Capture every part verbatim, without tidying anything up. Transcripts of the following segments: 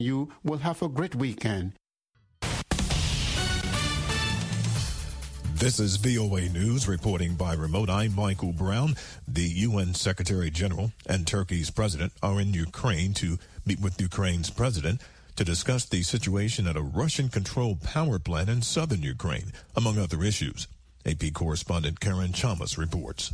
You will have a great weekend. This is V O A News reporting by remote. I'm Michael Brown. The U N Secretary General and Turkey's president are in Ukraine to meet with Ukraine's president to discuss the situation at a Russian-controlled power plant in southern Ukraine, among other issues. A P correspondent Karen Chamas reports.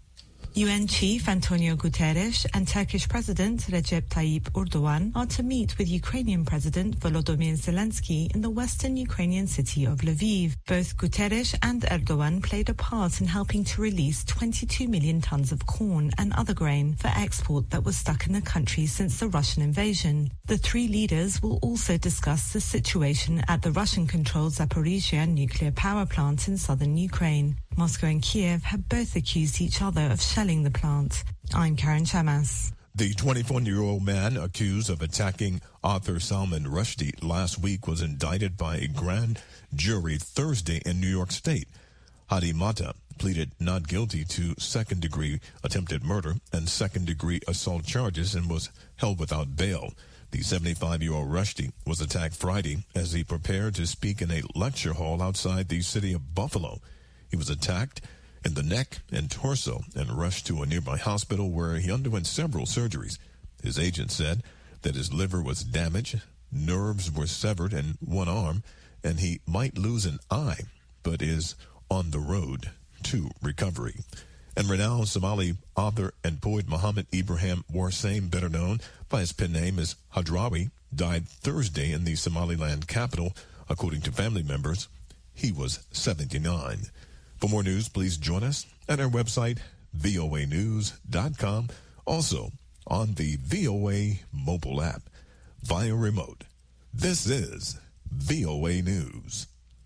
U N Chief Antonio Guterres and Turkish President Recep Tayyip Erdogan are to meet with Ukrainian President Volodymyr Zelensky in the western Ukrainian city of Lviv. Both Guterres and Erdogan played a part in helping to release twenty-two million tons of corn and other grain for export that was stuck in the country since the Russian invasion. The three leaders will also discuss the situation at the Russian-controlled Zaporizhzhia nuclear power plant in southern Ukraine. Moscow and Kiev have both accused each other of shelling the plant. I'm Karen Chamas. The twenty-one-year-old man accused of attacking author Salman Rushdie last week was indicted by a grand jury Thursday in New York State. Hadi Mata pleaded not guilty to second-degree attempted murder and second-degree assault charges and was held without bail. The seventy-five-year-old Rushdie was attacked Friday as he prepared to speak in a lecture hall outside the city of Buffalo. He was attacked in the neck and torso and rushed to a nearby hospital where he underwent several surgeries. His agent said that his liver was damaged, nerves were severed in one arm, and he might lose an eye, but is on the road to recovery. And renowned Somali author and poet Muhammad Ibrahim Warsame, better known by his pen name as Hadrawi, died Thursday in the Somaliland capital, according to family members. He was seventy-nine. For more news, please join us at our website, V O A news dot com. Also, on the V O A mobile app, via remote. This is V O A News.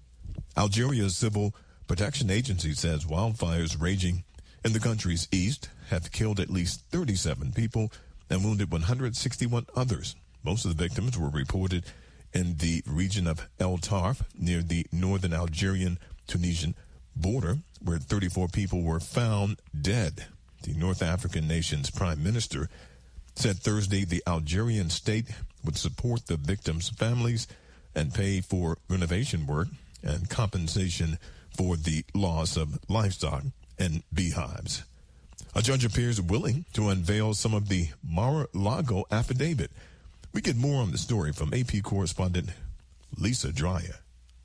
Algeria's Civil Protection Agency says wildfires raging in the country's east have killed at least thirty-seven people and wounded one hundred sixty-one others. Most of the victims were reported in the region of El Tarf near the northern Algerian-Tunisian border, where thirty-four people were found dead. The North African nation's prime minister said Thursday the Algerian state would support the victims' families and pay for renovation work and compensation for the loss of livestock and beehives. A judge appears willing to unveil some of the Mar-a-Lago affidavit. We get more on the story from A P correspondent Lisa Dreyer.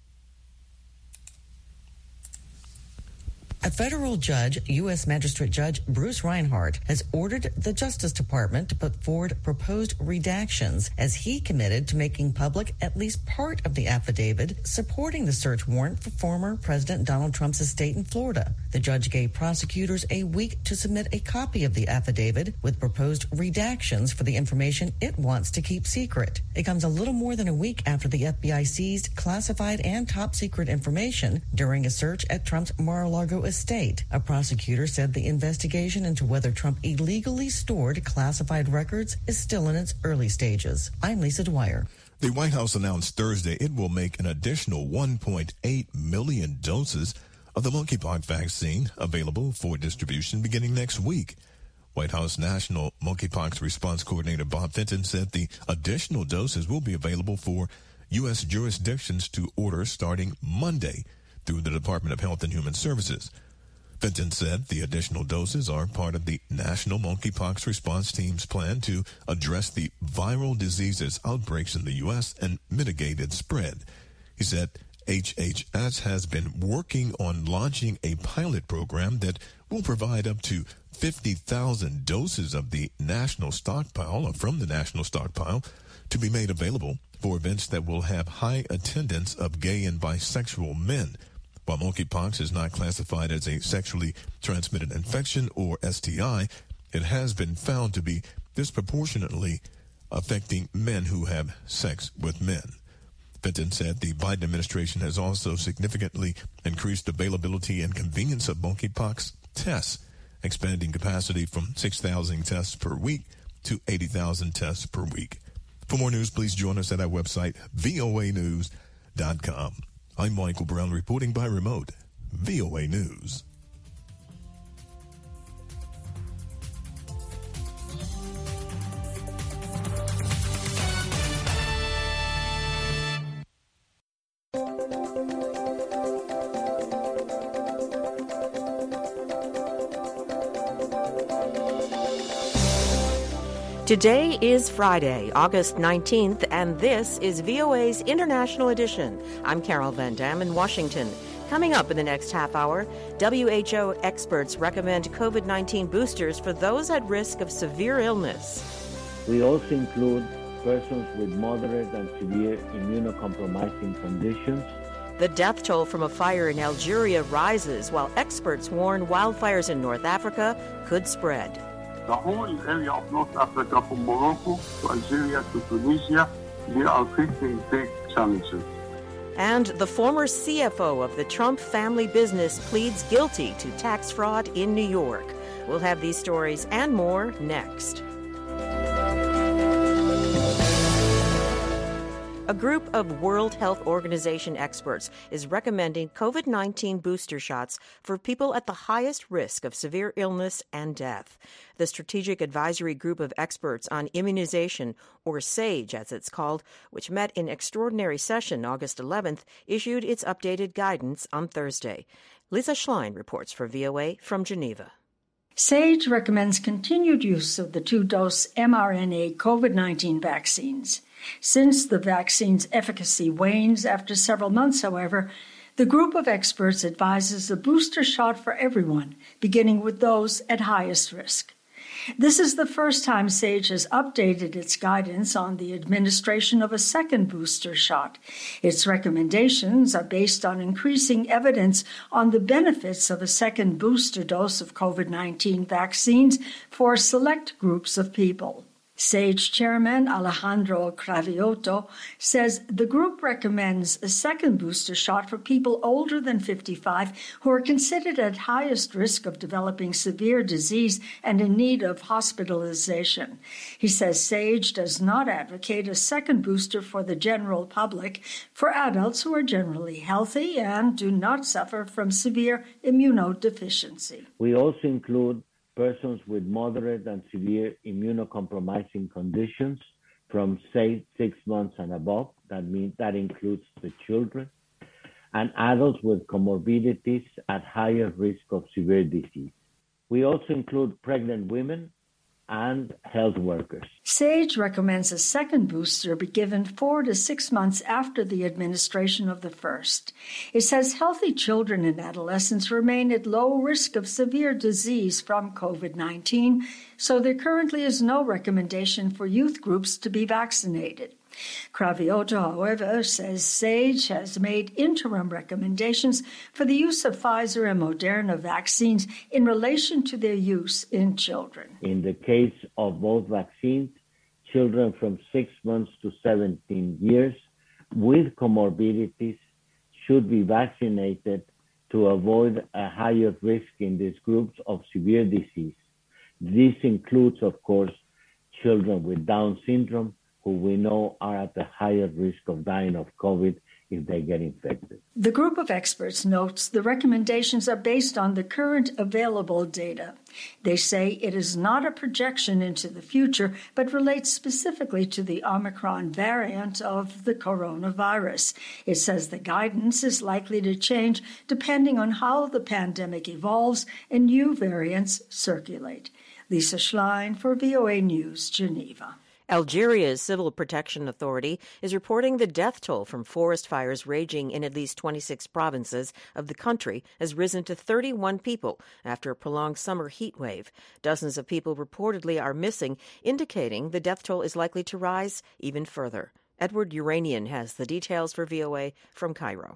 A federal judge, U S Magistrate Judge Bruce Reinhart, has ordered the Justice Department to put forward proposed redactions as he committed to making public at least part of the affidavit supporting the search warrant for former President Donald Trump's estate in Florida. The judge gave prosecutors a week to submit a copy of the affidavit with proposed redactions for the information it wants to keep secret. It comes a little more than a week after the F B I seized classified and top secret information during a search at Trump's Mar-a-Lago estate. A prosecutor said the investigation into whether Trump illegally stored classified records is still in its early stages. I'm Lisa Dwyer. The White House announced Thursday it will make an additional one point eight million doses of the monkeypox vaccine available for distribution beginning next week. White House National Monkeypox Response Coordinator Bob Fenton said the additional doses will be available for U S jurisdictions to order starting Monday through the Department of Health and Human Services. Fenton said the additional doses are part of the National Monkeypox Response Team's plan to address the viral diseases outbreaks in the U S and mitigate its spread. He said H H S has been working on launching a pilot program that will provide up to fifty thousand doses of the national stockpile, or from the national stockpile, to be made available for events that will have high attendance of gay and bisexual men. While monkeypox is not classified as a sexually transmitted infection or S T I, it has been found to be disproportionately affecting men who have sex with men. Fenton said the Biden administration has also significantly increased availability and convenience of monkeypox tests, expanding capacity from six thousand tests per week to eighty thousand tests per week. For more news, please join us at our website, V O A news dot com. I'm Michael Brown reporting by remote, V O A News. Today is Friday, August nineteenth, and this is V O A's International Edition. I'm Carol Van Dam in Washington. Coming up in the next half hour, W H O experts recommend COVID nineteen boosters for those at risk of severe illness. We also include persons with moderate and severe immunocompromising conditions. The death toll from a fire in Algeria rises, while experts warn wildfires in North Africa could spread. The whole area of North Africa, from Morocco to Algeria to Tunisia, they are facing big challenges. And the former C F O of the Trump family business pleads guilty to tax fraud in New York. We'll have these stories and more next. A group of World Health Organization experts is recommending COVID nineteen booster shots for people at the highest risk of severe illness and death. The Strategic Advisory Group of Experts on Immunization, or SAGE as it's called, which met in extraordinary session August eleventh, issued its updated guidance on Thursday. Lisa Schlein reports for V O A from Geneva. SAGE recommends continued use of the two-dose mRNA COVID nineteen vaccines. Since the vaccine's efficacy wanes after several months, however, the group of experts advises a booster shot for everyone, beginning with those at highest risk. This is the first time SAGE has updated its guidance on the administration of a second booster shot. Its recommendations are based on increasing evidence on the benefits of a second booster dose of COVID nineteen vaccines for select groups of people. SAGE Chairman Alejandro Cravioto says the group recommends a second booster shot for people older than fifty-five who are considered at highest risk of developing severe disease and in need of hospitalization. He says SAGE does not advocate a second booster for the general public for adults who are generally healthy and do not suffer from severe immunodeficiency. We also include persons with moderate and severe immunocompromising conditions from, say, six months and above. That means that includes the children, and adults with comorbidities at higher risk of severe disease. We also include pregnant women and health workers. SAGE recommends a second booster be given four to six months after the administration of the first. It says healthy children and adolescents remain at low risk of severe disease from COVID nineteen, so there currently is no recommendation for youth groups to be vaccinated. Cravioto, however, says SAGE has made interim recommendations for the use of Pfizer and Moderna vaccines in relation to their use in children. In the case of both vaccines, children from six months to seventeen years with comorbidities should be vaccinated to avoid a higher risk in these groups of severe disease. This includes, of course, children with Down syndrome, who we know are at the higher risk of dying of COVID if they get infected. The group of experts notes the recommendations are based on the current available data. They say it is not a projection into the future, but relates specifically to the Omicron variant of the coronavirus. It says the guidance is likely to change depending on how the pandemic evolves and new variants circulate. Lisa Schlein for V O A News, Geneva. Algeria's Civil Protection Authority is reporting the death toll from forest fires raging in at least twenty-six provinces of the country has risen to thirty-one people after a prolonged summer heat wave. Dozens of people reportedly are missing, indicating the death toll is likely to rise even further. Edward Uranian has the details for V O A from Cairo.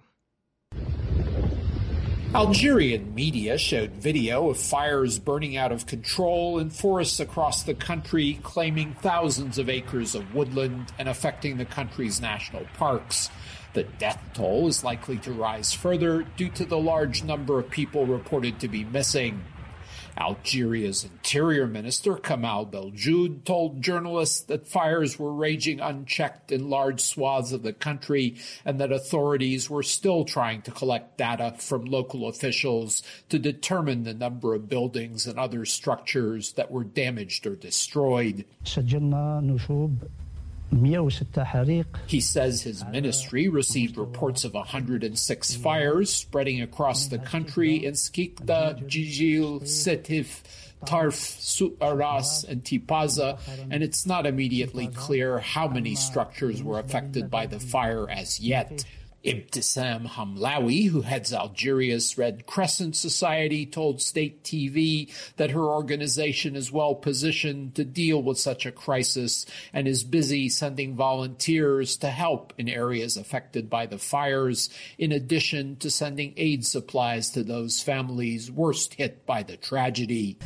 Algerian media showed video of fires burning out of control in forests across the country, claiming thousands of acres of woodland and affecting the country's national parks. The death toll is likely to rise further due to the large number of people reported to be missing. Algeria's Interior Minister Kamal Beljoud told journalists that fires were raging unchecked in large swaths of the country and that authorities were still trying to collect data from local officials to determine the number of buildings and other structures that were damaged or destroyed. He says his ministry received reports of one hundred six fires spreading across the country in Skikda, Jijil, Setif, Tarf, Su'aras, and Tipaza, and it's not immediately clear how many structures were affected by the fire as yet. Ibtisam Hamlawi, who heads Algeria's Red Crescent Society, told State T V that her organization is well positioned to deal with such a crisis and is busy sending volunteers to help in areas affected by the fires, in addition to sending aid supplies to those families worst hit by the tragedy.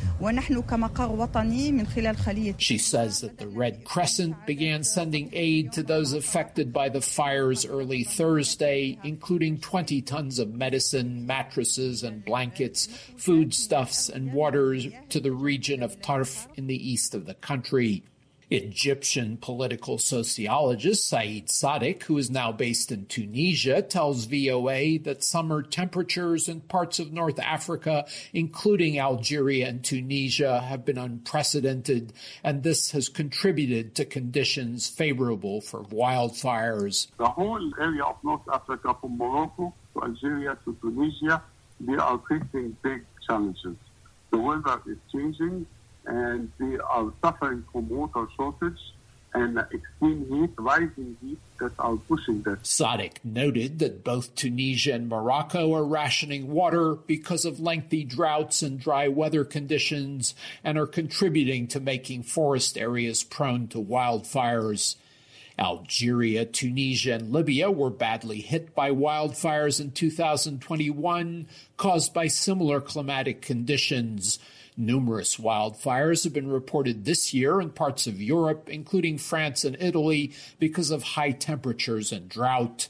She says that the Red Crescent began sending aid to those affected by the fires early Thursday, including twenty tons of medicine, mattresses and blankets, foodstuffs and water to the region of Tarf in the east of the country. Egyptian political sociologist Saeed Sadiq, who is now based in Tunisia, tells V O A that summer temperatures in parts of North Africa, including Algeria and Tunisia, have been unprecedented, and this has contributed to conditions favorable for wildfires. The whole area of North Africa, from Morocco to Algeria to Tunisia, they are facing big challenges. The weather is changing, and they are suffering from water shortage and extreme heat, rising heat that are pushing this. Sadiq noted that both Tunisia and Morocco are rationing water because of lengthy droughts and dry weather conditions and are contributing to making forest areas prone to wildfires. Algeria, Tunisia, and Libya were badly hit by wildfires in two thousand twenty-one, caused by similar climatic conditions. Numerous wildfires have been reported this year in parts of Europe, including France and Italy, because of high temperatures and drought.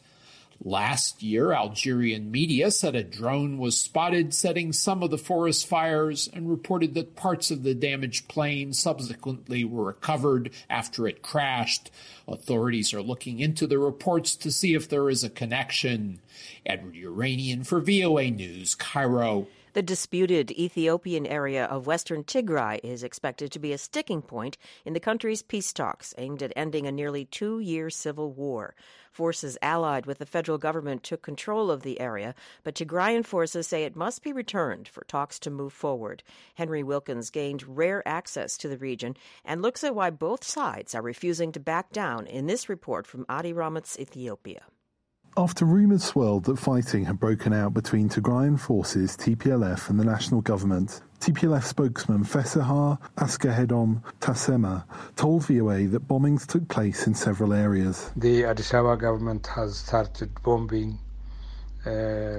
Last year, Algerian media said a drone was spotted setting some of the forest fires and reported that parts of the damaged plane subsequently were recovered after it crashed. Authorities are looking into the reports to see if there is a connection. Edward Uranian for V O A News, Cairo. The disputed Ethiopian area of western Tigray is expected to be a sticking point in the country's peace talks aimed at ending a nearly two-year civil war. Forces allied with the federal government took control of the area, but Tigrayan forces say it must be returned for talks to move forward. Henry Wilkins gained rare access to the region and looks at why both sides are refusing to back down in this report from Adi Ramat's Ethiopia. After rumours swirled that fighting had broken out between Tigrayan forces, T P L F, and the national government, T P L F spokesman Fesahar Askahedom Tasema told V O A that bombings took place in several areas. The Addis Ababa government has started bombing uh,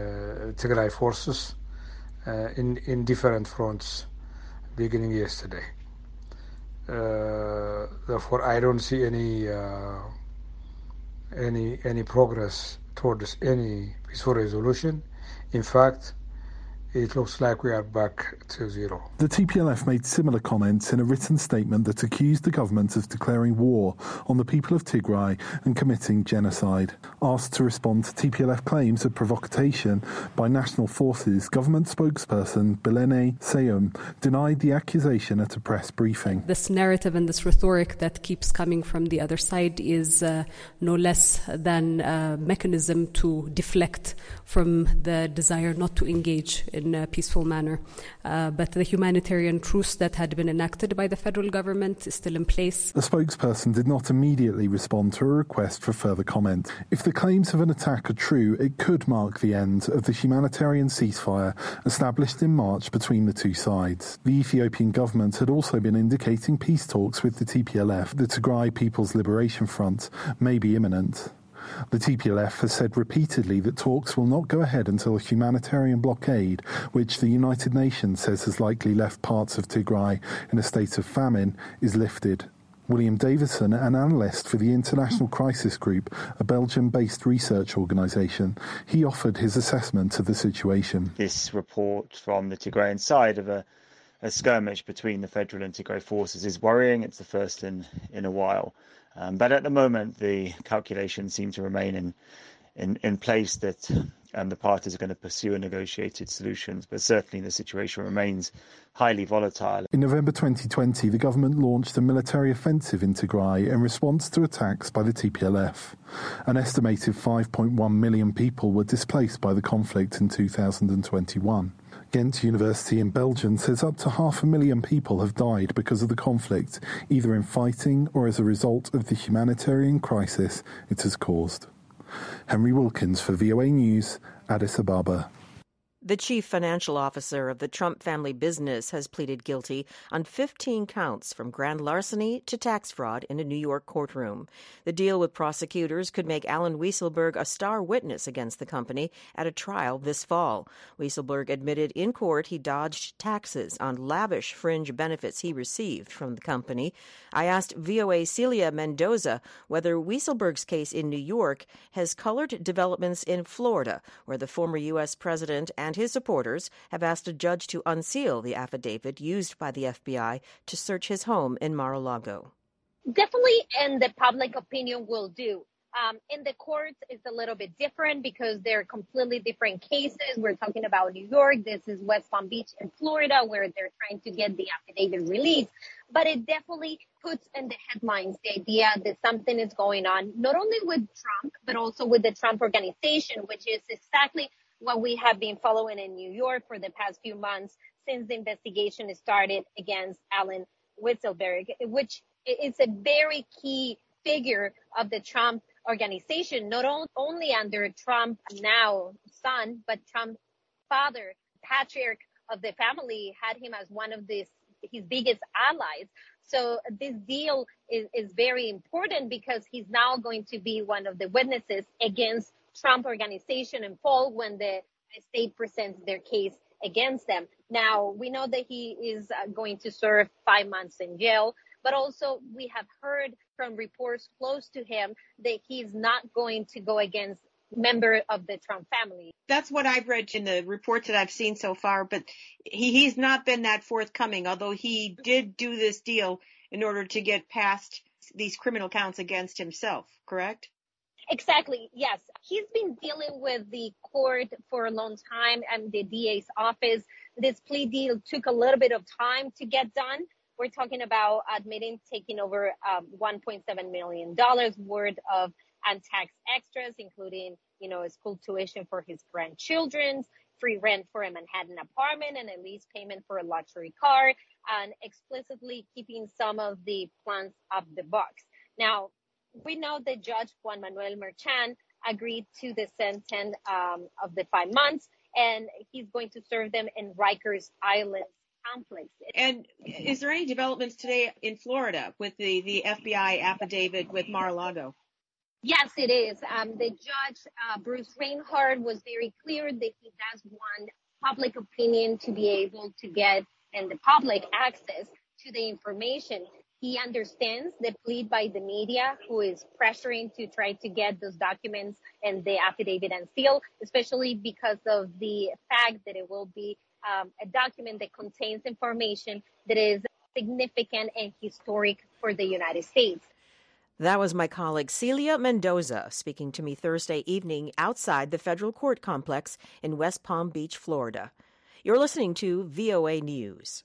Tigray forces uh, in, in different fronts beginning yesterday. Uh, therefore, I don't see any uh, any any progress towards any peaceful resolution. In fact, it looks like we are back to zero. The T P L F made similar comments in a written statement that accused the government of declaring war on the people of Tigray and committing genocide. Asked to respond to T P L F claims of provocation by national forces, government spokesperson Belene Seyum denied the accusation at a press briefing. This narrative and this rhetoric that keeps coming from the other side is uh, no less than a mechanism to deflect from the desire not to engage in in a peaceful manner. Uh, but the humanitarian truce that had been enacted by the federal government is still in place. The spokesperson did not immediately respond to a request for further comment. If the claims of an attack are true, it could mark the end of the humanitarian ceasefire established in March between the two sides. The Ethiopian government had also been indicating peace talks with the T P L F. The Tigray People's Liberation Front may be imminent. The T P L F has said repeatedly that talks will not go ahead until a humanitarian blockade, which the United Nations says has likely left parts of Tigray in a state of famine, is lifted. William Davison, an analyst for the International Crisis Group, a Belgium-based research organisation, he offered his assessment of the situation. This report from the Tigrayan side of a, a skirmish between the federal and Tigray forces is worrying. It's the first in, in a while. Um, but at the moment, the calculations seem to remain in in, in place that um, the parties are going to pursue a negotiated solutions. But certainly the situation remains highly volatile. In November twenty twenty, the government launched a military offensive in Tigray in response to attacks by the T P L F. An estimated five point one million people were displaced by the conflict in two thousand twenty-one. Ghent University in Belgium says up to half a million people have died because of the conflict, either in fighting or as a result of the humanitarian crisis it has caused. Henry Wilkins for V O A News, Addis Ababa. The chief financial officer of the Trump family business has pleaded guilty on fifteen counts from grand larceny to tax fraud in a New York courtroom. The deal with prosecutors could make Alan Weisselberg a star witness against the company at a trial this fall. Weisselberg admitted in court he dodged taxes on lavish fringe benefits he received from the company. I asked V O A's Celia Mendoza whether Weisselberg's case in New York has colored developments in Florida, where the former U S president and his supporters have asked a judge to unseal the affidavit used by the F B I to search his home in Mar-a-Lago. Definitely, and the public opinion will do. Um, in the courts, it's a little bit different because they're completely different cases. We're talking about New York. This is West Palm Beach in Florida, where they're trying to get the affidavit released. But it definitely puts in the headlines the idea that something is going on, not only with Trump, but also with the Trump Organization, which is exactly what we have been following in New York for the past few months since the investigation started against Alan Weisselberg, which is a very key figure of the Trump Organization, not only under Trump now son, but Trump's father, patriarch of the family, had him as one of his, his biggest allies. So this deal is, is very important because he's now going to be one of the witnesses against Trump Organization in fall when the state presents their case against them. Now, we know that he is going to serve five months in jail, but also we have heard from reports close to him that he's not going to go against members of the Trump family. That's what I've read in the reports that I've seen so far, but he, he's not been that forthcoming, although he did do this deal in order to get past these criminal counts against himself, correct? Exactly, yes. He's been dealing with the court for a long time and the D A's office. This plea deal took a little bit of time to get done. We're talking about admitting taking over um, one point seven million dollars worth of untaxed extras, including, you know, school tuition for his grandchildren, free rent for a Manhattan apartment, and a lease payment for a luxury car, and explicitly keeping some of the plans off the books. Now, we know that Judge Juan Manuel Merchan agreed to the sentence um, of the five months, and he's going to serve them in Rikers Island complex. And is there any developments today in Florida with the, the F B I affidavit with Mar-a-Lago? Yes, it is. Um, the judge, uh, Bruce Reinhardt, was very clear that he does want public opinion to be able to get and the public access to the information. He understands the plea by the media, who is pressuring to try to get those documents and the affidavit unsealed, especially because of the fact that it will be um, a document that contains information that is significant and historic for the United States. That was my colleague Celia Mendoza speaking to me Thursday evening outside the federal court complex in West Palm Beach, Florida. You're listening to V O A News.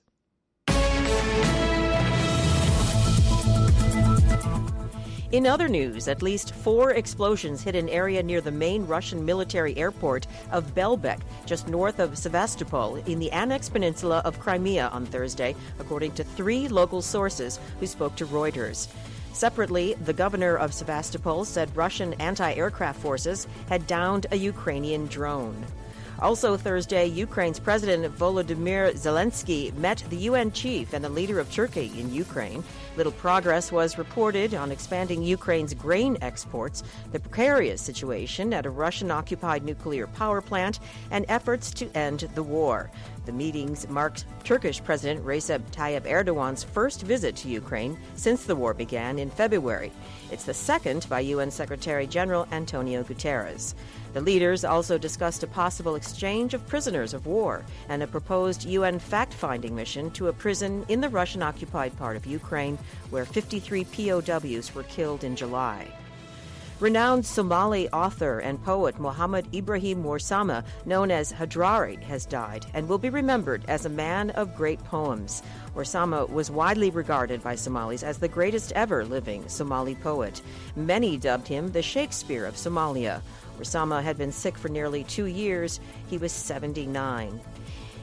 In other news, at least four explosions hit an area near the main Russian military airport of Belbek, just north of Sevastopol, in the annexed peninsula of Crimea on Thursday, according to three local sources who spoke to Reuters. Separately, the governor of Sevastopol said Russian anti-aircraft forces had downed a Ukrainian drone. Also Thursday, Ukraine's President Volodymyr Zelensky met the U N chief and the leader of Turkey in Ukraine. Little progress was reported on expanding Ukraine's grain exports, the precarious situation at a Russian-occupied nuclear power plant, and efforts to end the war. The meetings marked Turkish President Recep Tayyip Erdogan's first visit to Ukraine since the war began in February. It's the second by U N Secretary General Antonio Guterres. The leaders also discussed a possible exchange of prisoners of war and a proposed U N fact-finding mission to a prison in the Russian-occupied part of Ukraine, where fifty-three P O Ws were killed in July. Renowned Somali author and poet Mohammed Ibrahim Warsame, known as Hadrari, has died and will be remembered as a man of great poems. Warsame was widely regarded by Somalis as the greatest ever living Somali poet. Many dubbed him the Shakespeare of Somalia. Warsame had been sick for nearly two years. He was seventy-nine.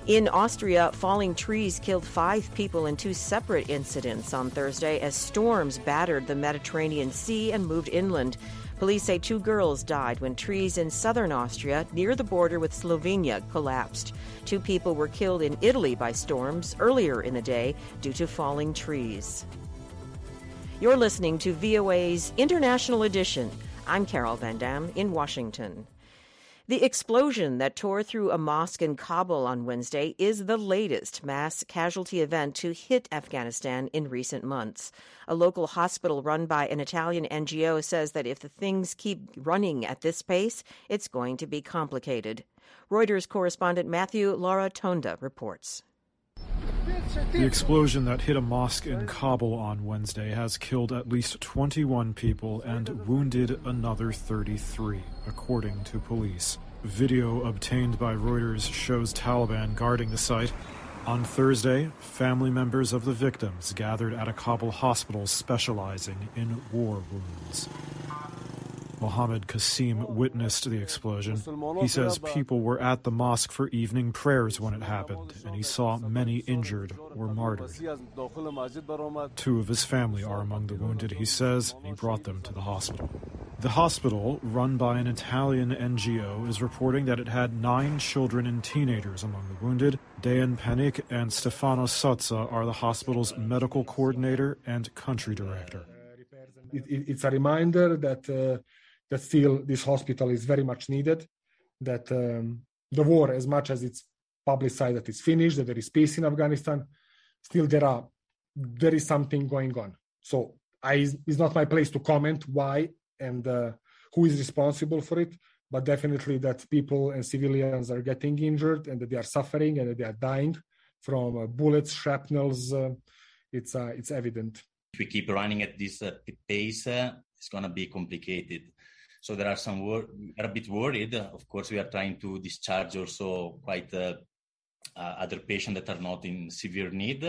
In Austria, falling trees killed five people in two separate incidents on Thursday as storms battered the Mediterranean Sea and moved inland. Police say two girls died when trees in southern Austria, near the border with Slovenia, collapsed. Two people were killed in Italy by storms earlier in the day due to falling trees. You're listening to V O A's International Edition. I'm Carol Van Dam in Washington. The explosion that tore through a mosque in Kabul on Wednesday is the latest mass casualty event to hit Afghanistan in recent months. A local hospital run by an Italian N G O says that if the things keep running at this pace, it's going to be complicated. Reuters correspondent Matthew Laratonda reports. The explosion that hit a mosque in Kabul on Wednesday has killed at least twenty-one people and wounded another thirty-three, according to police. Video obtained by Reuters shows Taliban guarding the site. On Thursday, family members of the victims gathered at a Kabul hospital specializing in war wounds. Mohammed Qasim witnessed the explosion. He says people were at the mosque for evening prayers when it happened, and he saw many injured or martyred. Two of his family are among the wounded, he says, and he brought them to the hospital. The hospital, run by an Italian N G O, is reporting that it had nine children and teenagers among the wounded. Dejan Panik and Stefano Sozza are the hospital's medical coordinator and country director. It, it, it's a reminder that uh, that still this hospital is very much needed, that um, the war, as much as it's publicized that it's finished, that there is peace in Afghanistan, still there are there is something going on. So I, it's not my place to comment why and uh, who is responsible for it, but definitely that people and civilians are getting injured and that they are suffering and that they are dying from uh, bullets, shrapnels. Uh, it's uh, it's evident. If we keep running at this uh, pace, uh, it's going to be complicated. So there are some, wor- we are a bit worried. Of course, we are trying to discharge also quite uh, uh, other patients that are not in severe need,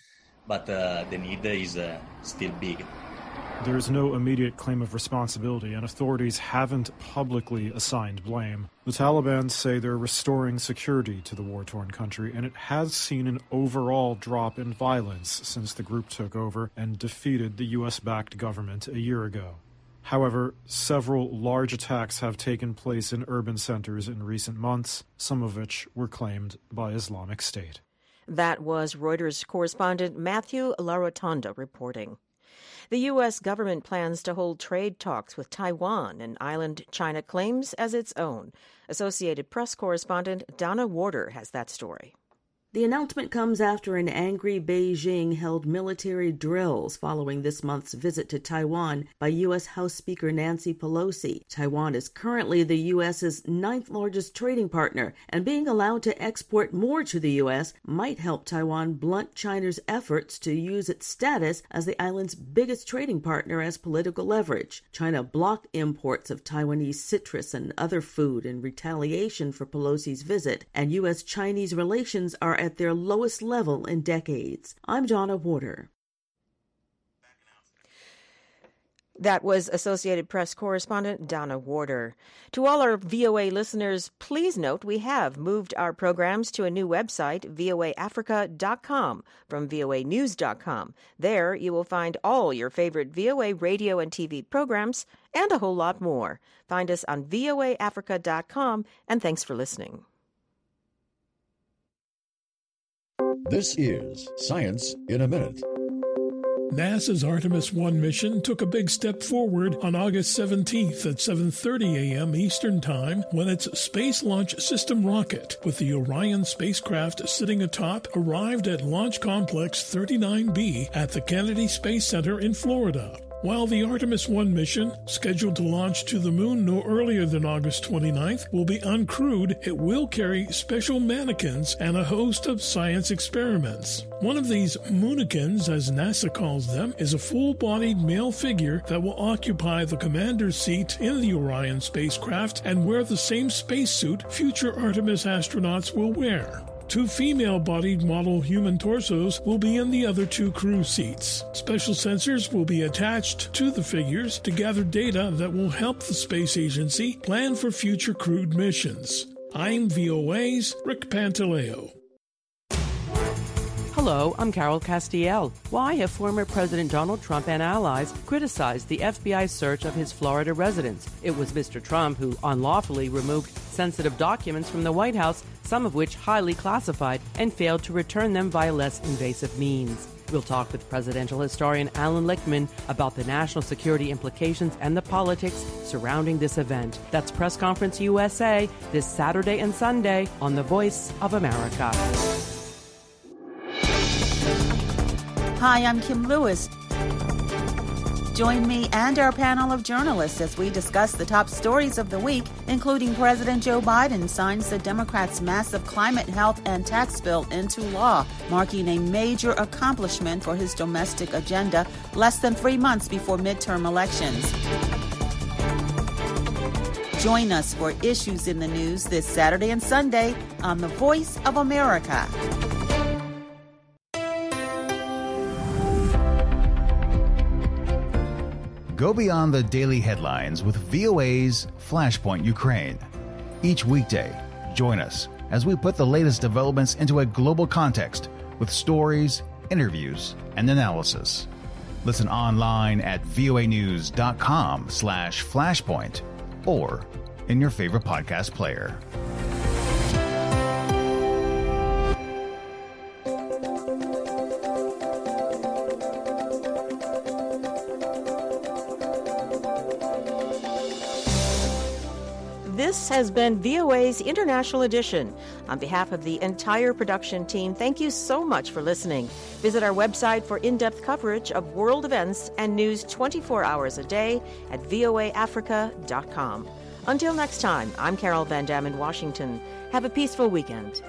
but uh, the need is uh, still big. There's no immediate claim of responsibility, and authorities haven't publicly assigned blame. The Taliban say they're restoring security to the war-torn country, and it has seen an overall drop in violence since the group took over and defeated the U S-backed government a year ago. However, several large attacks have taken place in urban centers in recent months, some of which were claimed by Islamic State. That was Reuters correspondent Matthew Laratonda reporting. The U S government plans to hold trade talks with Taiwan, an island China claims as its own. Associated Press correspondent Donna Warder has that story. The announcement comes after an angry Beijing held military drills following this month's visit to Taiwan by U S House Speaker Nancy Pelosi. Taiwan is currently the U S's ninth largest trading partner, and being allowed to export more to the U S might help Taiwan blunt China's efforts to use its status as the island's biggest trading partner as political leverage. China blocked imports of Taiwanese citrus and other food in retaliation for Pelosi's visit, and U S-Chinese relations are at their lowest level in decades. I'm Donna Warder. That was Associated Press correspondent Donna Warder. To all our V O A listeners, please note we have moved our programs to a new website, V O A Africa dot com, from V O A News dot com. There you will find all your favorite V O A radio and T V programs and a whole lot more. Find us on V O A Africa dot com, and thanks for listening. This is Science in a Minute. NASA's Artemis one mission took a big step forward on August seventeenth at seven thirty a.m. Eastern Time when its Space Launch System rocket, with the Orion spacecraft sitting atop, arrived at Launch Complex thirty-nine B at the Kennedy Space Center in Florida. While the Artemis one mission, scheduled to launch to the moon no earlier than August twenty-ninth, will be uncrewed, it will carry special mannequins and a host of science experiments. One of these moonikins, as NASA calls them, is a full-bodied male figure that will occupy the commander's seat in the Orion spacecraft and wear the same spacesuit future Artemis astronauts will wear. Two female-bodied model human torsos will be in the other two crew seats. Special sensors will be attached to the figures to gather data that will help the space agency plan for future crewed missions. I'm V O A's Rick Pantaleo. Hello, I'm Carol Castiel. Why have former President Donald Trump and allies criticized the F B I search of his Florida residence? It was Mister Trump who unlawfully removed sensitive documents from the White House, some of which highly classified, and failed to return them via less invasive means. We'll talk with presidential historian Alan Lichtman about the national security implications and the politics surrounding this event. That's Press Conference U S A this Saturday and Sunday on The Voice of America. Hi, I'm Kim Lewis. Join me and our panel of journalists as we discuss the top stories of the week, including President Joe Biden signs the Democrats' massive climate, health, and tax bill into law, marking a major accomplishment for his domestic agenda less than three months before midterm elections. Join us for Issues in the News this Saturday and Sunday on The Voice of America. Go beyond the daily headlines with V O A's Flashpoint Ukraine. Each weekday, join us as we put the latest developments into a global context with stories, interviews, and analysis. Listen online at voanews.com slash flashpoint or in your favorite podcast player. This has been V O A's International Edition. On behalf of the entire production team, thank you so much for listening. Visit our website for in-depth coverage of world events and news twenty-four hours a day at V O A Africa dot com. Until next time, I'm Carol Van Dam in Washington. Have a peaceful weekend.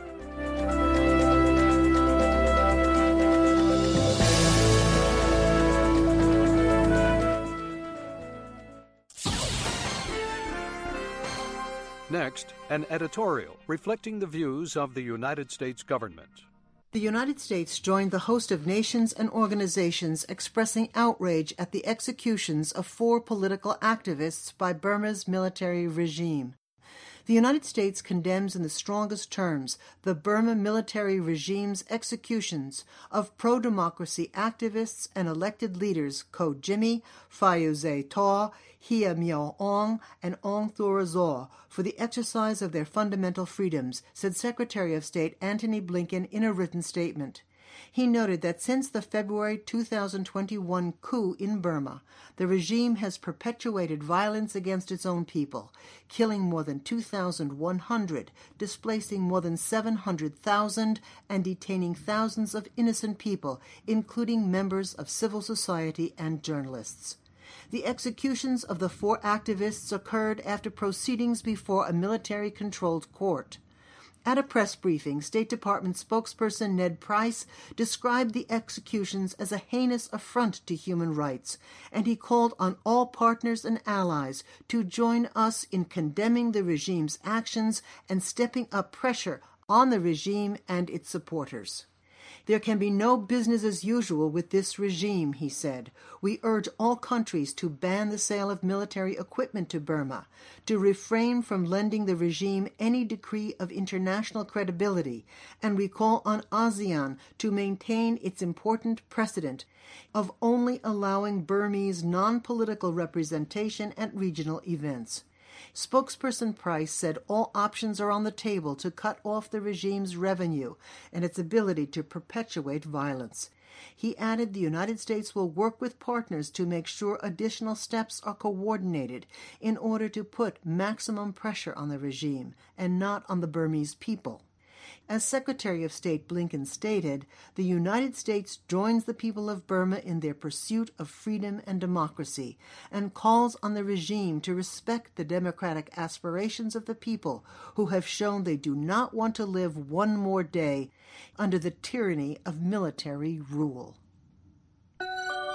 Next, an editorial reflecting the views of the United States government. The United States joined the host of nations and organizations expressing outrage at the executions of four political activists by Burma's military regime. The United States condemns in the strongest terms the Burma military regime's executions of pro-democracy activists and elected leaders Ko Jimmy, Phayuze Taw, Hia Miao Ong, and Ong Thorazor for the exercise of their fundamental freedoms, said Secretary of State Antony Blinken in a written statement. He noted that since the February two thousand twenty-one coup in Burma, the regime has perpetuated violence against its own people, killing more than two thousand one hundred, displacing more than seven hundred thousand, and detaining thousands of innocent people, including members of civil society and journalists. The executions of the four activists occurred after proceedings before a military-controlled court. At a press briefing, State Department spokesperson Ned Price described the executions as a heinous affront to human rights, and he called on all partners and allies to join us in condemning the regime's actions and stepping up pressure on the regime and its supporters. There can be no business as usual with this regime, he said. We urge all countries to ban the sale of military equipment to Burma, to refrain from lending the regime any degree of international credibility, and we call on ASEAN to maintain its important precedent of only allowing Burmese non-political representation at regional events. Spokesperson Price said all options are on the table to cut off the regime's revenue and its ability to perpetuate violence. He added the United States will work with partners to make sure additional steps are coordinated in order to put maximum pressure on the regime and not on the Burmese people. As Secretary of State Blinken stated, the United States joins the people of Burma in their pursuit of freedom and democracy and calls on the regime to respect the democratic aspirations of the people who have shown they do not want to live one more day under the tyranny of military rule.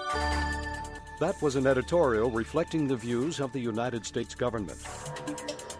That was an editorial reflecting the views of the United States government.